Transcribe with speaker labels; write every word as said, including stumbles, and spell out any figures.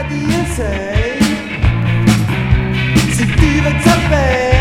Speaker 1: I N C. Si tu veux te saper